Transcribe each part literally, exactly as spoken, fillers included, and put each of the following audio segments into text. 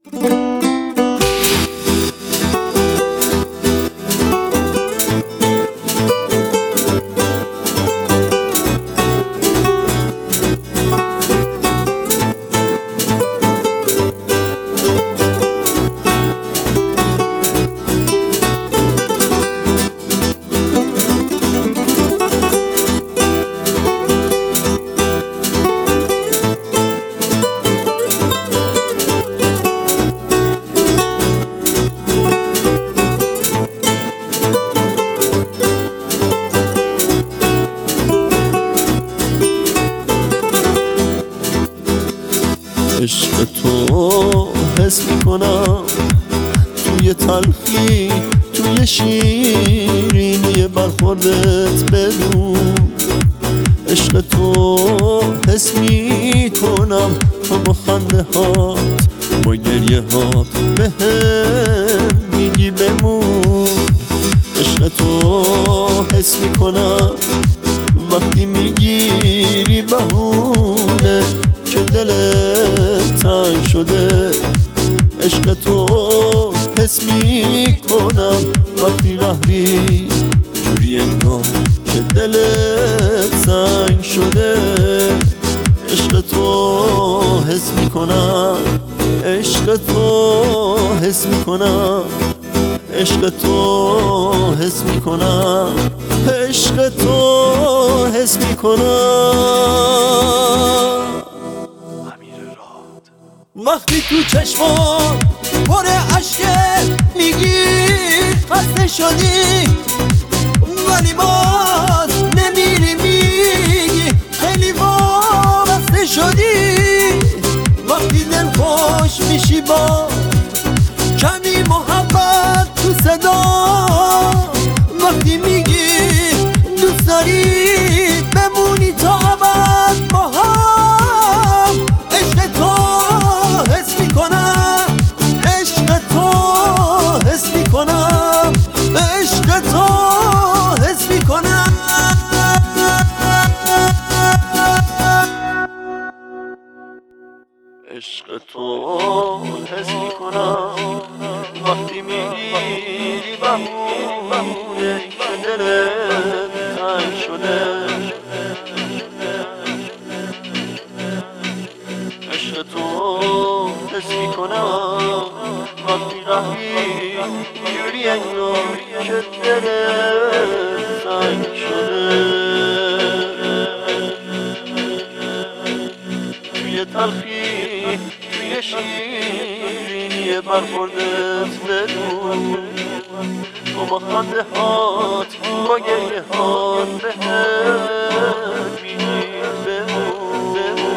عشق تو حس میکنم توی تلخی توی شیرینی برخوردت بدون. عشق تو حس میکنم تو با خنده هات با گریه هات به هم میگی بمون. عشق تو حس میکنم وقتی میگیری بهونه که دلت تنگ شده. عشق تو حس میکنم وقتی رهی جوری انگار که دلت تنگ شده. عشق تو حس میکنم، عشق تو حس میکنم، عشق تو حس میکنم، عشق تو حس میکنم. وقتی تو چشمام پر اشکه میگی خسته شدی ولی باز نمیری میگی خیلی وابسته شدی. وقتی دل خوش میشی با کمی محبت تو صدا، وقتی میگی دوست داری بمونی تا ابد با هم. عشق تو حس میکنم، عشق تو حس میکنم، عشق تو حس میکنم. عشق تو حس میکنم وقتی میگیری بهونه که دلت تنگ شده. عشق تو حس میکنم وقتی رهی جوری انگار که دلت تنگ شده. توی تلخی توی شیرینی برخوردت بدون. تو با خنده هات با گریه هات به هم میگی بمون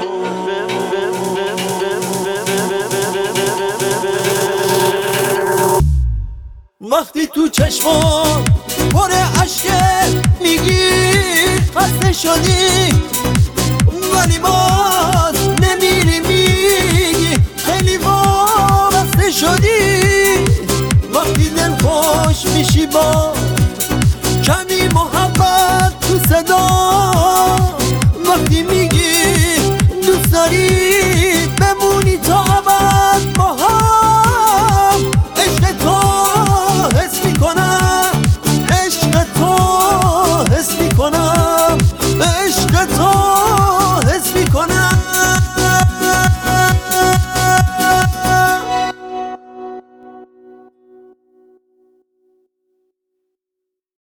بمون. وقتی تو چشمام پر اشکه میگی خسته شدی ولی باز نمیری میگی خیلی وابسته شدی. وقتی دل خوش میشی با